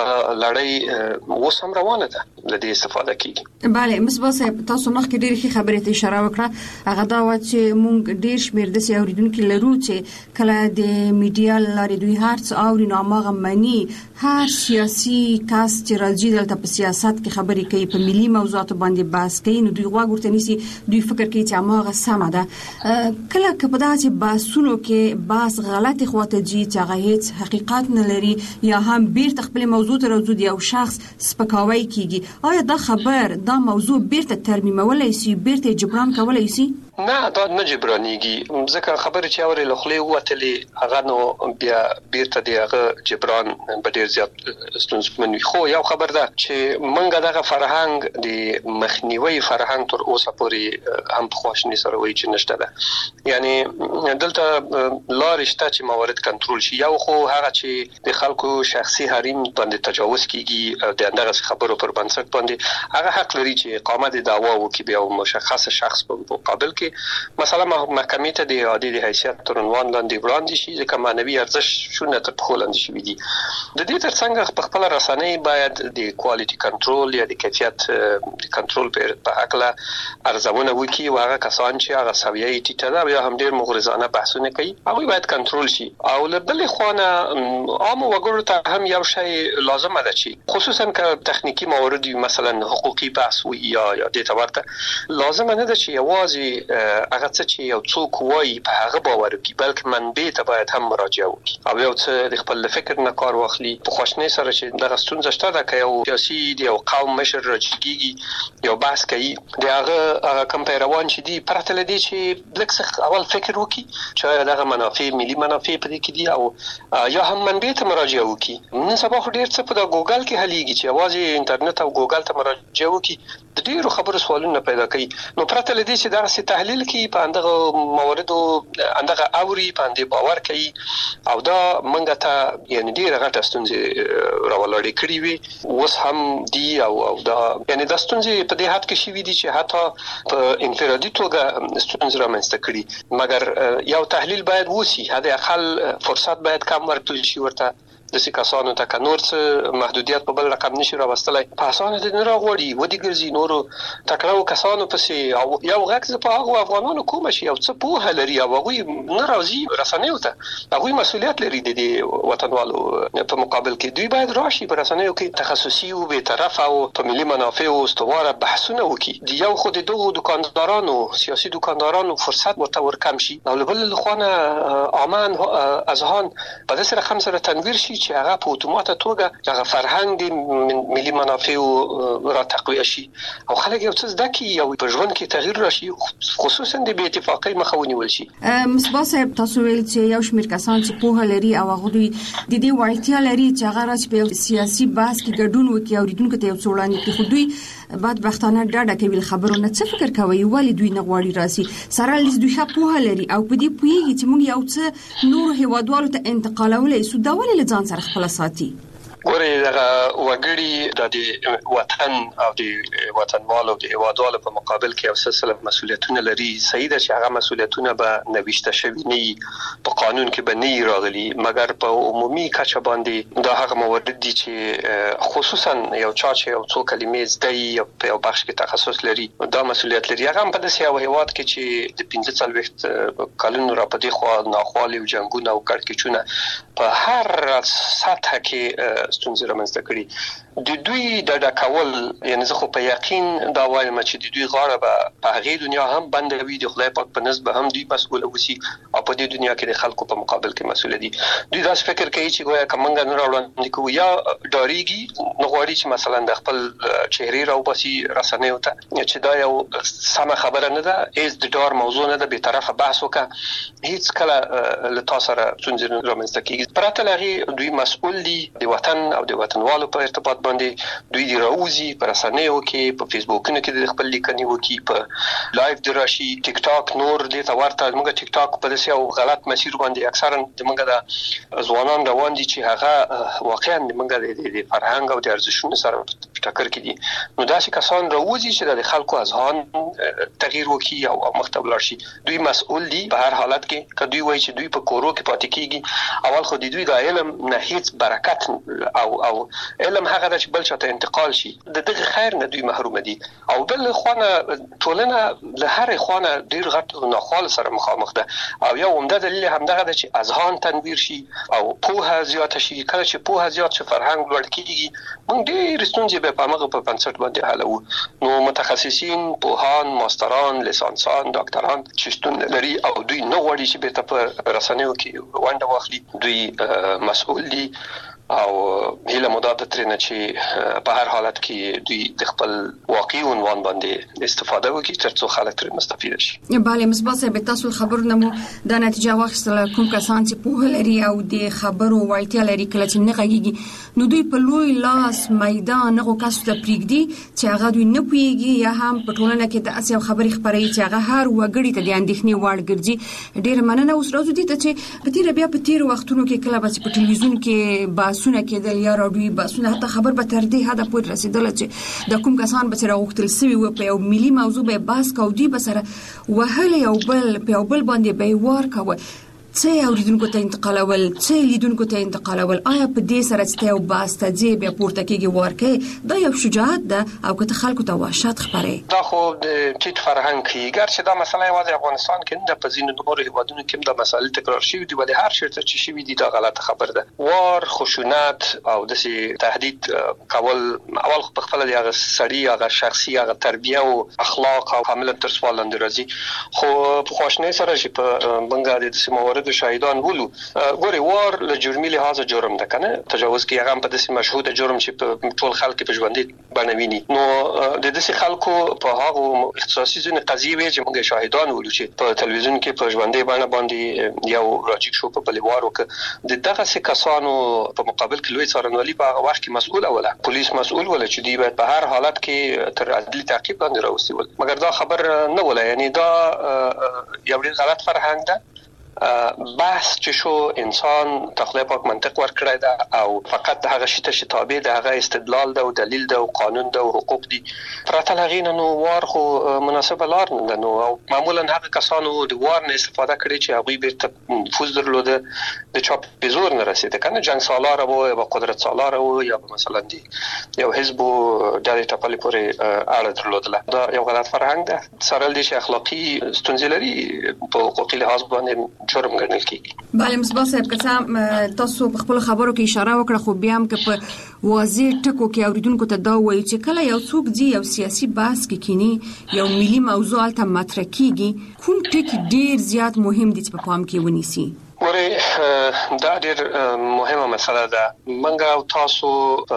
لړۍ وسم روانه ده لدې استفاده کیږي bale مصباح صاحب تاسو مخکې ډېر ښه خبرې ته اشاره وکړه هغه دا و چې مونږ ډېر شمېر د اوریدونکو لرو چې کله د میډیا لارې دوی هرڅ اوري نو هغه مني هر سیاسي کس چې راځي دلته په سیاست کې خبرې کوي په ملي موضوعاتو باندې بحث کوي نو دوی غواړي ورته نيسي دوی فکر کوي چې هغه سمه ده کله که په داسې بحثونو کې بحث غلطي خواته جي چې هغه هیڅ حقیقت نه لري یا هم بیرته خپل موضوع ته راځي یو شخص سپکاوی کیږي آیا دا خبر دا موضوع بیرته ترمیمولای شي بیرته جبران کولای شي نه دا نه جبرانيږي ځکه خبره چې اوري لخلې وتلې هغه نو بیا بیرته دی هغه جبران به ډیر زیات ستونزمن وي خو یو خبر ده چې منګه دغه فرهنګ د مخنیوي فرهنګ تر اوسه پورې هم خوښنی سره وایي چې نشته ده یعنی دلته لارې شته چې موارد کنټرول شي یو خو هغه چې د خلکو شخصي حریم باندې تجاوز کیږي د اندغه خبرو پر بنسټ باندې هغه حق لري چې اقامت دعوا وکړي بیا مشخص شخص په مقابل کې مثلا محکمې ته د عادي د حیثیت تر عنوان لاندې وړاندې شي ځکه معنوي ارزښت شونه تر پخو لاندې شوي دي د دې ترڅنګ په خپل رسنۍ باید د کوالټي کنټرول یا د کیفیت د کنټرول په اړه ارزونه وکړي او هغه کسان چې هغه سویې ټیټه ده یا هم ډېر مغرضانه بحثونه کوي هغه باید کنټرول شي او له بل خوانه عام وګړو ته هم یو شی لازمه ده چې خصوصا که تخنیکی موارد مثلا حقوقي بحث وي یا یا د تورته لازمه نه ده چې یوازې هغه څه چې یو څوک وایي په هغه باور وکړي بلکې منبع ته باید هم مراجعه وکړي او یو څه د خپل فکر نه کار واخلي په خوشنۍ سره چې دغه ستونزه شته ده که یو سیاسي دی یو قوم مشر راجګيږي یو بحث کوي د هغه هغه کم پیروان چې دي پرته لدی چې لکه څه اول فکر وکړي چې دغه منافع ملي منافع په دې کې دي او یا هم منبع ته مراجعه وکړي نن سبا خو ډیر څه په ګوګل کې حليږي چې یوازې انټرنیټ او ګوګل ته مراجعه وکړي د ډیرو خبرو سوالونه پیدا کوي نو پرته لدی چې دا څه تحلیل کوي په اندغه موردو اندغه اوري په اندې باور کوي او دا منګه ته یعنی ډیره غټه ستونزې راولړې کړې وي اوس هم دی او او دا یعنی د ستونزې په دې حد کې شي دي چې حتی په انفرادي توګه ستونزې رامنځته کړي مګر یو تحلیل باید وسی هدا اقل فرصت باید کم ورکړل شي ورته د سکاسانو ته کنور څه محدودیت په بل رقم نشي راوستلای په اسانه د نه راغوري ودی ګرځي نورو تکړو کسانو پسې او یو غږ په هغه افغانانو کوم شي او څه په هلري او هغه نه راځي رسنیو ته هغه مسؤلیت لري د وطنوالو په مقابل کې دوی باید راشي په رسنیو کې تخصصي او به طرف او په ملي منافع او استواره بحثونه وکړي دی یو خو د دغو دکاندارانو سیاسي دکاندارانو فرصت ورته ورکم شي او له بل خونه امان اذهان په داسې رقم سره تنویر شي چې هغه په اتومات توګه هغه فرهنګ ملي منافع را تقویه شي او خلک یو څه زده کی او په ژوند کې تغییر راشي خصوصا د بې اتفاقۍ مخه ونیول شي مصباح صاحب تاسو ویل چې یو شمېر کسان چې په لري او هغه دوی د دې وړتیا لري چې هغه راځي په سیاسي بحث کې ګډون وکړي او ریډونکو ته یو څوړانی کې خو دوی بدبختانه ډاډه کوي خبرونه. څه فکر کوي ولی دوی نه غواړي راسي؟ سره لیز دوی ښه پوهه لري او په دې پوهیږي چې موږ یو څه نور هیوادوالو ته انتقالولای سو، دا ولې له ځان سره خپل ساتي؟ ګورې دغه وګړي د وطن او د وطنوالو د هیوادوالو په مقابل کې یو سلسله مسولیتونه لري. صحیح ده چې هغه مسولیتونه به نوښته شوي نه په قانون کې به نه راغلي، مګر په عمومي کچه باندې دا هغه موارد دي چې خصوصا یو چا چې یو څو کلمې زده یي په یو بخش کې تخصص لري دا مسولیت لري. هغه په داسې یو هیواد کې چې د پنځه څلوېښت کلونو را پدې خو ناخوالې او جنګونه او کړکېچونه په هر سطح کې ستونزې رامنځته کړي. د دوی د ډکول یعنی زه خو په یقین دا وایم چې د دوی غاړه به په هغه دنیا هم بندوي، د خدای پاک په نسبت هم دوی مسؤل وسی او په دې دنیا کې د خلکو په مقابل کې مسؤل دي. دوی دا فکر کوي چې ګویا کومنګ نه راوړل کوي یا ډاریږي نو غواړي چې مثلا د خپل چهره راوبسي رسنیو ته چې دا یو سمه خبره نه ده، هیڅ د ډار موضوع نه ده، به طرفه بحث وکړه، هیڅ کله له تاسو سره څنګه رامنځته کیږي. پراته لغي دوی مسؤل دي د وطن او د وطنوالو په ارتباط باندې. دوی دی راوزي پر رسنیو کې په فیسبوکونو کې د خپل لیکنې وکي، په لایف دراشي، ټیک ټاک نور د تورته موږ ټیک ټاک په داسې او غلط مسیر باندې اکثرا د موږ د ځوانان روان دي چې هغه واقعا د موږ د فرهنګ او د ارزښتونو سره ټکر کوي. نو داسې کسان راوزي چې د خلکو اذهان تغییر وکي او مختبل شي. دوی مسؤل دي په هر حالت کې. کله دوی وایي چې دوی په کورو کې پاتې کیږي، اول خو د دوی د علم نه هیڅ برکت او او علم هغه د بل چاته انتقال شي، د دغه خیر نه دوی محروم دي. او بل خوانه ټولنه له هر خوانه ډیر غټ ناخوال سره مخامخ ده او یو عمده دلیل هم دغه د چې اذهان تنویر شي او پوهه زیات شي. کله چې پوهه زیات شي فرهنګ لوړ کیږي، موږ ډیر ستونزې به په هغه په بنسټ باندې حلو. نو متخصصین، پوهان، ماستران، لیسانسان، ډاکټران چې ستون لري او دوی نه غواړي چې به په رسنیو کې ونډه واخلي، دوی مسؤل دي او هله مدد ترنه چې په هر حالت کې دوی د خپل واقعي عنوان باندې استفاده وکړي ترڅو خلک ترې مستفید شي. bale مثبت به تاسو خبرونه مو د نتیجه واخیستله کوم کسان چې په لري او د خبرو وړتیا لري کله چې نه غږیږي نو دوی په لوی لاس میدان هغه کس ته پریږدي چې هغه دوی نه پوهیږي یا هم په ټولنه کې د اسیا خبري خبري چې هغه هر وګړي ته د اندېښنې وړ ګرځي. ډیر مننه. اوس راځو دي چې په تیر بیا په تیر وختونو کې کله به په ټلویزیون کې باسونه کېدل یا راډیوي باسونه، حتی خبر به تر دې حد پورې رسیدل چې د کوم کسان به سره غوښتل سوي و په یو ملي موضوع به بحث کوي، دوی به سره وهل یو بل په یو بل باندې به وار کوي. څه اوریدونکو ته انتقالول، څه لیدونکو ته انتقالول، آیا په دې سره چې یو باسته دی بیا پورته کېږي ورکه دا یو شجاعت ده او که خلکو ته وحشت خبره؟ دا خو د ټیټ فرهنګ کې ګر چې دا مسله یوازې افغانستان کې نه ده، په ځینو نورو هیوادونو کې دا مسله تکرار شوې دي، ولې هر چیرته چې شوې دي دا غلطه خبره ده. وار، خشونت او داسې تهدید کول اول په خپل د هغه سړي هغه شخصي هغه تربیه او اخلاق او کاملا تر سوال لاندې راځي. خو په خواشنۍ سره چې په بنګا د داسې موارد شاهدان ولو ګوري وار له جرمي لحاظه جرم ده کنه، تجاوز کې هغه په داسې مشهود جرم چې په ټول خلک په ژوندۍ بنویني. نو د داسې خلکو په هغه اختصاصي ځینې قضیې وی چې موږ شاهدان ولو چې په تلویزیون کې په ژوندۍ باندې باندې یو راجیک شو په بلیوارو کې د دغه څه کسانو په مقابل کې لوی څارنوالي په هغه وخت کې مسؤل ولا پولیس مسؤل ولا چې دی باید په هر حالت کې تر عدالت تعقیب باندې راوستي ول، مګر دا خبر نه ولا. یعنی دا یو ډیر غلط فرهنګ ده. بحث چې شو انسان تخلیه پاک منطق ورکړی ده او فقط هغه شی ته چې تابع ده هغه استدلال ده او دلیل ده او قانون ده او حقوق دي. پرته لغین نو وار خو مناسبه لار نه ده. نو او معمولا هغه کسانو د وار نه استفاده کړي چې هغه بیرته نفوذ درلوده د چاپ بزور نه رسیده کنه، جنگ سالار وو یا قدرت سالار وو یا مثلا دی یو حزب د ټاپل پورې اړه درلوده. دا یو غلط فرهنګ ده. سره دي چې اخلاقی ستونزې لري په حقوقي لحاظ باندې جرم ګڼل کیږي. bale مصباح صاحب که تاسو په خپل خبرو کې اشاره وکړه خو بیا هم که په واضح ټکو کې اوریدونکو ته دا وایي چې کله یو څوک دی یو سیاسي بحث کې کینی یو ملي موضوع ته مطرح کیږي کوم ټکی ډیر زیات مهم دي چې په پام کې ونیسي؟ ورې دا ډېر مهمه مسله ده. منګه او تاسو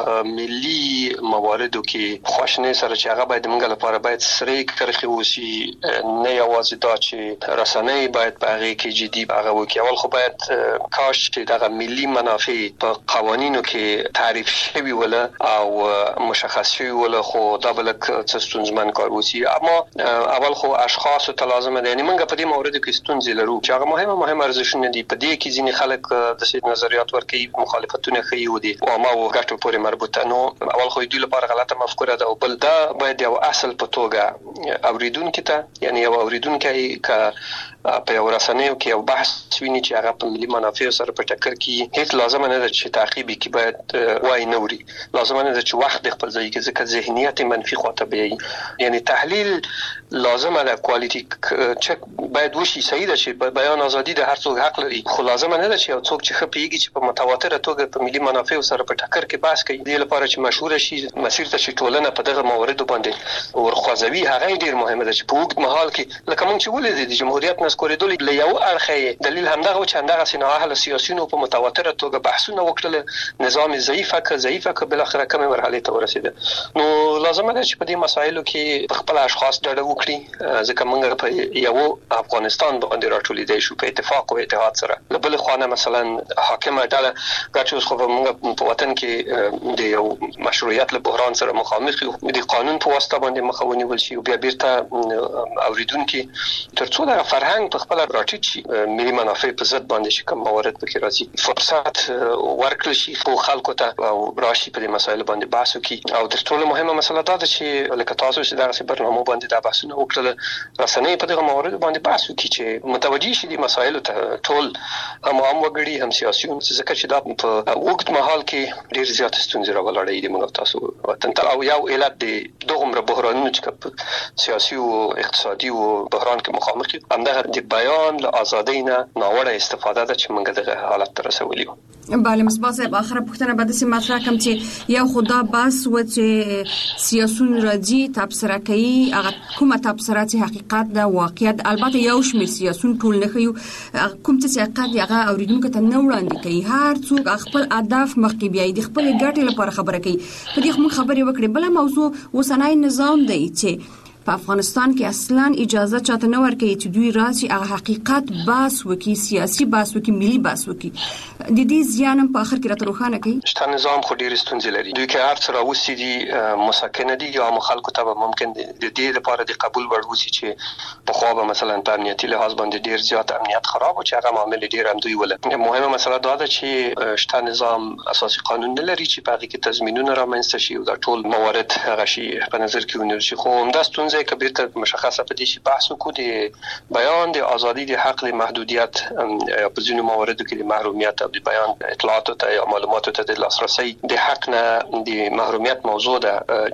ملي مواردو کې خوشنه سره چې هغه باید منګه لپاره باید سری کرخي وسی، نه یوازې دا چې رسنۍ باید په هغه کې جدي هغه وکړي. اول خو باید کاش چې دغه ملي منافع په قوانینو کې تعریف شوی ولا او مشخص شوی ولا، خو دا بلک څه ستونزمن کار وسی. اما اول خو اشخاص ته لازم ده، یعنی منګه په دې موردو کې ستونزې لرو چې هغه مهمه مهمه ارزښتونه دي. په دې کې ځینې خلک د سید نظریات ورکوي، مخالفتونه کوي و دي او ما و ګټو پورې مربوطه. نو اول خو دوی لپاره غلطه مفکوره ده، او بل دا باید یو اصل په توګه اوریدونکو ته، یعنی یو اوریدونکو ک په یو رسنیو کې یو بحث ویني چې هغه په ملي منافع سره په ټکر کې هیڅ لازم نه ده چې تعقیب کی باید وای نوري، لازم نه ده چې وخت د خپل ځای کې ځکه ذهنیت منفي خواته به، یعنی تحلیل لازم ده، کوالیټي چک باید وشي. صحیح ده چې بیان ازادي د هر څوک حق لري، خو لازم نه ده چې یو څوک چې خپيږي چې په متواتره توګه په ملي منافع سره په ټکر کې بحث کوي د لپاره چې مشهور شي مسیر ته چې ټولنه په دغه موارد باندې ورخوځوي. هغه ډیر مهمه ده چې په وګت مهال کې لکه موږ چې ولې د جمهوریت نس کوریدل له یو اړخه دلیل همدغه چې همدغه سینا اهل سیاسيونو په متواتره توګه بحثونه وکړل، نظام ضعیفه ک ضعیفه ک بل اخره کومه مرحله ته ورسیده. نو لازم ده چې په دې مسایلو کې خپل اشخاص ډډه وکړي، ځکه موږ په یو افغانستان باندې راټولیدای شو په اتفاق او اتحاد سره. بل خوانه مثلا حاکمه ډله ګټوس خو موږ په وطن کې د یو مشروعیت له بحران سره مخامخ یو، د قانون په واسطه باندې مخاوني ول شي او بیا بیرته اوریدونکو ترڅو د فرهنګ په خپل راټیټ شي ملي منافع په ضد باندې چې کوم موارد پکې راځي فرصت ورکړل شي خو خلکو ته او راشي په دې مسایلو باندې بحث وکړي. او تر ټولو مهمه مسله دا ده چې لکه تاسو چې دغه برنامه باندې دا بحثونه وکړل، رسنۍ په دغه موارد باندې بحث وکړي چې متوجي شي د مسایلو ته ټول هم عام وګړي هم سیاسيون، ځکه چې دا په وخت مهال کې ډیر زیات ستونزې راولړې دي. موږ تاسو وطن ته او یو علت د دغه بحرانونو چې سیاسي او اقتصادي او بحران کې مخامخ دي همدغه د بیان له ازادۍ نه ناوړه استفاده ده چې موږ دغه حالت ته رسولي وو. بله مصباح صاحب، اخره پوښتنه به د مطرح کوم چې یو خدا بس و چې سیاسيون راځي تبصره کوي، هغه کومه تبصره چې حقیقت ده واقعیت، البته یو شمېر سیاسيون ټول نه کوي، کوم چې حقیقت هغه اوریدونکو ته نه وړاندې کوي. هر څوک خپل اهداف مخکې بیاي د خپل ګټې لپاره خبره کوي. په دې موږ خبرې وکړې. بل موضوع اوسنۍ نظام دی چې په افغانستان کې اصلا اجازه چاته نه ورکوي چې دوی راشي هغه حقیقت بحث وکړي، سیاسي بحث وکړي، ملي بحث وکړي. د دې زیان په اخر کې راته روښانه کوي. شته نظام خو ډېر ستونزې لري. دوی کې هر څه راوستي دي مسکنه دي یا مخالکو ته ممکن د دې لپاره د قبول وړ وسی چې په خو به مثلا په امنیتي لحاظ باندې ډېر زیات امنیت خراب او چې هغه معاملې ډېر هم دوی ولا. مهمه مسله دا ده چې شته نظام اساسي قانون نه لري چې په هغه کې تضمینونه رامنځته شي او دا ټول موارد هغه شي په نظر کې ونیول شي. خو همدا ستونزه کبیر ته مشخصه په دې شي بحث وکړو د بیان د ازادي د حق د محدودیت یا په ځینو مواردو کې د محرومیت او د بیان اطلاعاتو ته یا معلوماتو ته د لاسرسي د حق نه د محرومیت موضوع ده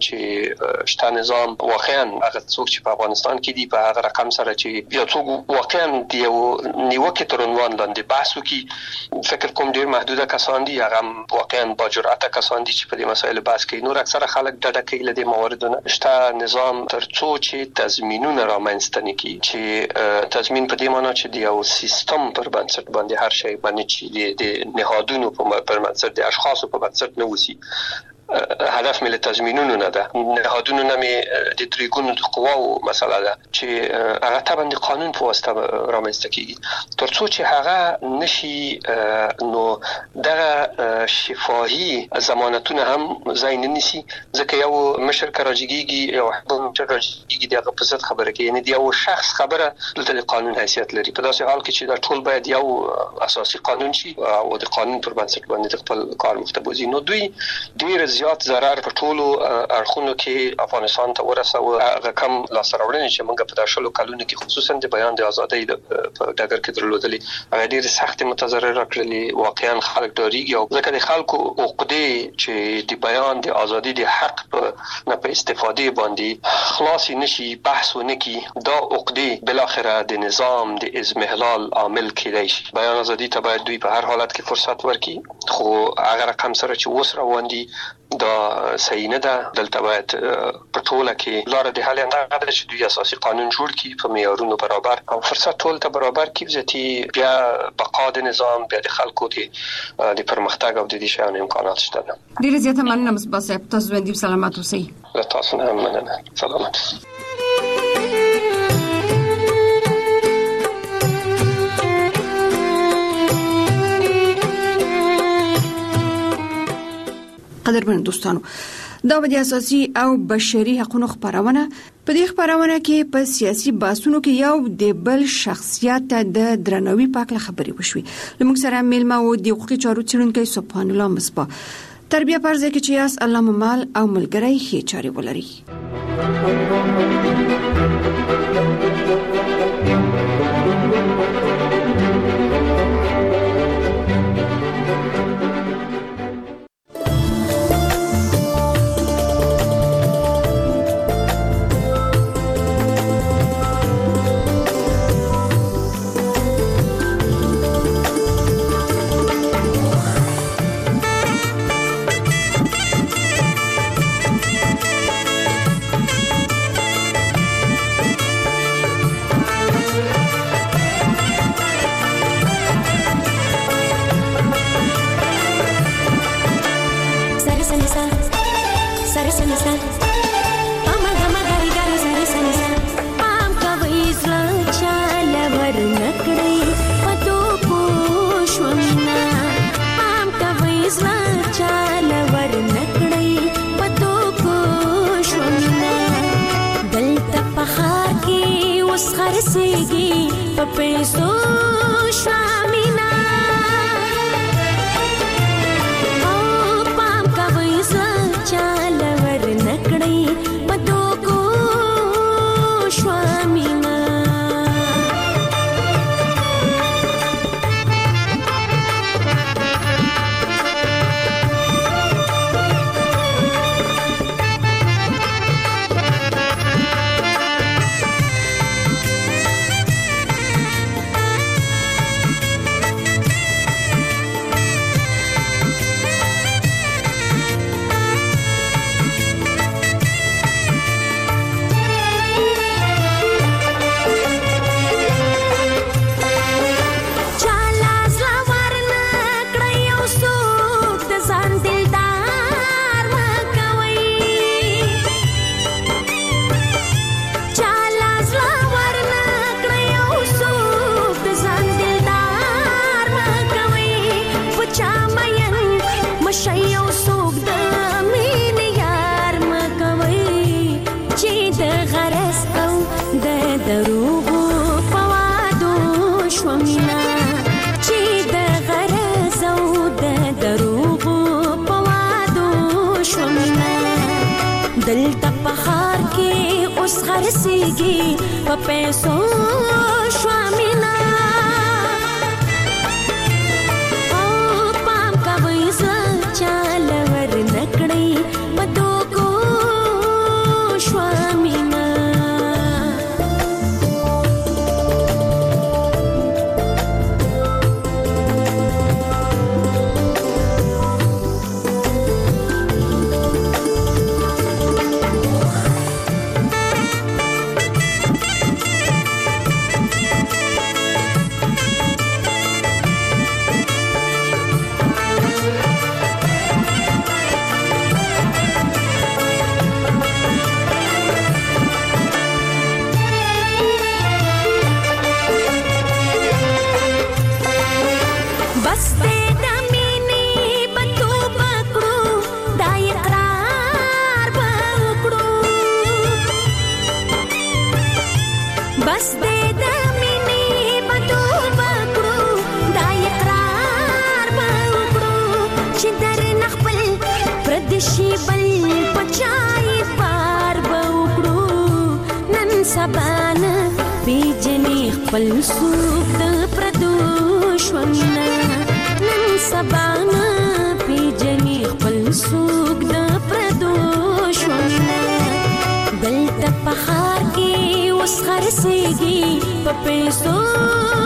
چې شته نظام واقعا هغه څوک چې په افغانستان کې دی په هغه رقم سره چې یا څوک واقعا د یو نیوکه تر عنوان لاندې بحث وکړي، فکر کوم ډیر محدوده کسان دي هغه واقعا با جرأت کسان دي چې په دې مسایلو بحث کوي. نور اکثره خلک ډډه کوي له دې مواردو نه. شته نظام ترڅو چې تضمینونه رامنځته نکړي چې تضمین په دې معنی چې د یو سیستم پر بنسټ باندې هر شی باندې چې د نهادونو په بنسټ د اشخاصو په بنسټ نه وسی. هدف مل تضمینونه نه ده، نهادونو نه می د تریګونو د قواو مسله ده چې هغه تبع د قانون په واسطه رامنځته کیږي. ترڅو چې هغه نشي نو دغه شفاهي ضمانتونه هم ځای نه نیسي، ځکه یو مشر کراجګيږي یو حکومت مشر کراجګيږي دغه په ضد خبره کوي، یعنی د یو شخص خبره د قانون حیثیت لري. په داسې حال کې چې دا ټول باید یو اساسي قانون شي او د قانون پر بنسټ باندې خپل کار مختبوزي. نو دوی ډیر زیات ضرر په ټولو اړخونو کې افغانستان ته ورسوه. هغه کم لاسراوړنې چې موږ په داشلو کلونو کې خصوصا د بیان د ازادۍ په ډګر کې درلودلې هغه ډېر سخت متضرر کړلې. واقعا خلک ډاریږي او ځکه د خلکو عقدې چې د بیان د ازادۍ د حق نه په استفاده باندې خلاص نشي بحث ونکي، دا عقدې بل اخره د نظام د ازمهلال عامل کېدای شي. بیان ازادۍ ته باید دوی په هر حالت کې فرصت ورکړي، خو هغه رقم سره چې وس روان دي دا صحیح نه ده. دلته باید په ټوله کې لاره د حل اندغه ده چې دوی اساسي قانون جوړ کړي په معیارونو برابر او فرصت ټول ته برابر کړي چې بیا بقا د نظام بیا د خلکو د د پرمختګ او د دې شیانو امکانات شته ده. ډیره زیاته مننه مصباح صاحب، تاسو باندې سلامات اوسئ. له تاسو نه مننه. سلامات. قدرمن دوستانو، دا د اساسي او بشري حقوقو خبرونه په دې خبرونه کې په سیاسي بحثونو کې یو د بل شخصیت د درناوي په اړه خبرې وشوي. لمږ سره میلمه او د حقوقي چارو څېړونکی سبحان الله مصباح. تربیه پرځه کې چې یاس الله مال او ملګری هي چاري ولري. دلته په خار کې اوس خرسيږي په پیسو شوامینا او پام کوي ځل ور نکړي په دوکو شوامینا سبانا پیجنی خپل سوق د پردوش ومینا نن سبانا پیجنی خپل سوق د پردوش ومینا دلته په خار کې اوس خرسيږي په پیسو